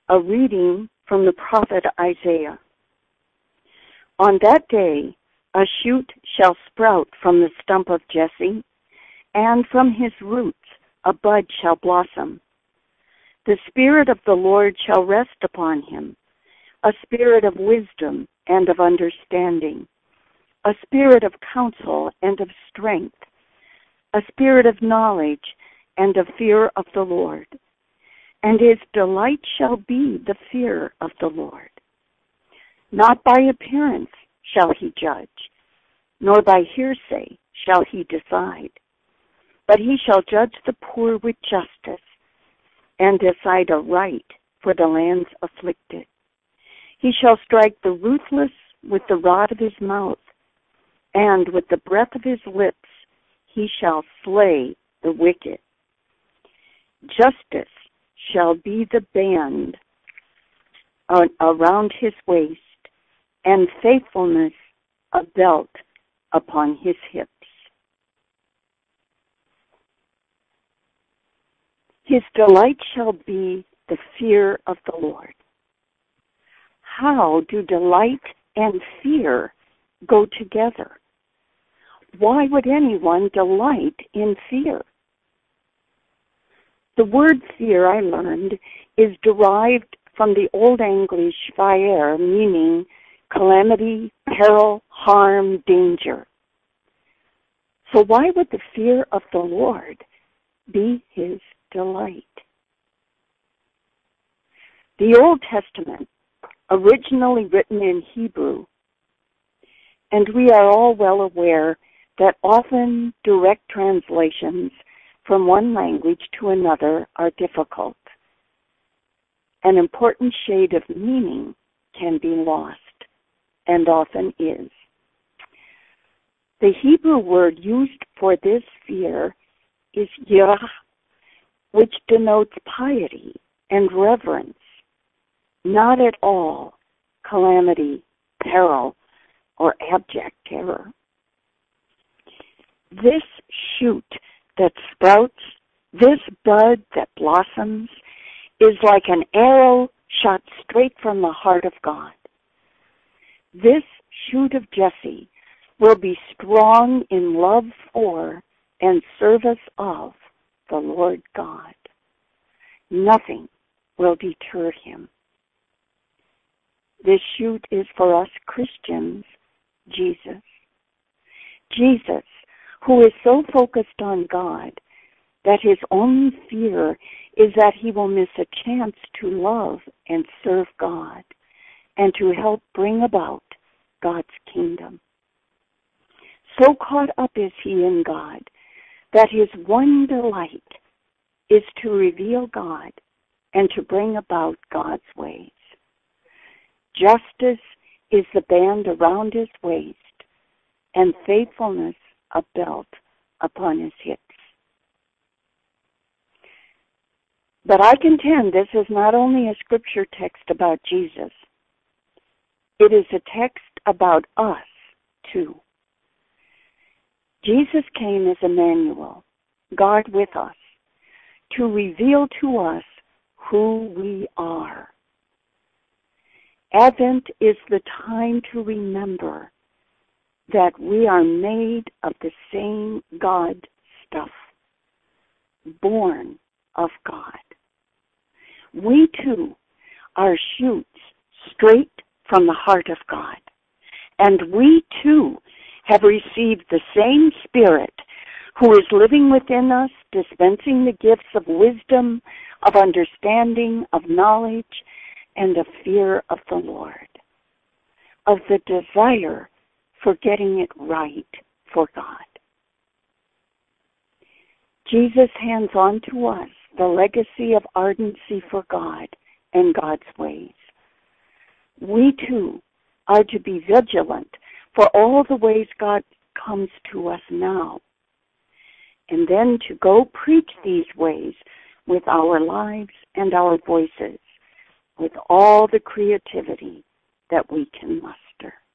A reading from the prophet Isaiah. On that day, a shoot shall sprout from the stump of Jesse, and from his roots a bud shall blossom. The Spirit of the Lord shall rest upon him, a spirit of wisdom and of understanding, a spirit of counsel and of strength, a spirit of knowledge and of fear of the Lord. And his delight shall be the fear of the Lord. Not by appearance shall he judge, nor by hearsay shall he decide, but he shall judge the poor with justice, and decide aright for the land's afflicted. He shall strike the ruthless with the rod of his mouth, and with the breath of his lips he shall slay the wicked. Justice shall be the band around his waist, and faithfulness a belt upon his hips. His delight shall be the fear of the Lord. How do delight and fear go together? Why would anyone delight in fear? The word fear, I learned, is derived from the Old English fear, meaning calamity, peril, harm, danger. So why would the fear of the Lord be his delight? The Old Testament, originally written in Hebrew, and we are all well aware that often direct translations from one language to another are difficult. An important shade of meaning can be lost, and often is. The Hebrew word used for this fear is yirah, which denotes piety and reverence, not at all calamity, peril, or abject terror. This shoot that sprouts, this bud that blossoms, is like an arrow shot straight from the heart of God. This shoot of Jesse will be strong in love for and service of the Lord God. Nothing will deter him. This shoot is for us Christians, Jesus. Jesus, who is so focused on God that his only fear is that he will miss a chance to love and serve God and to help bring about God's kingdom. So caught up is he in God that his one delight is to reveal God and to bring about God's ways. Justice is the band around his waist, and faithfulness a belt upon his hips. But I contend this is not only a scripture text about Jesus, it is a text about us too. Jesus came as Emmanuel, God with us, to reveal to us who we are. Advent is the time to remember that we are made of the same God stuff, born of God. We too are shoots straight from the heart of God, and we too have received the same Spirit who is living within us, dispensing the gifts of wisdom, of understanding, of knowledge, and of fear of the Lord, of the desire for getting it right for God. Jesus hands on to us the legacy of ardency for God and God's ways. We too are to be vigilant for all the ways God comes to us now, and then to go preach these ways with our lives and our voices, with all the creativity that we can muster.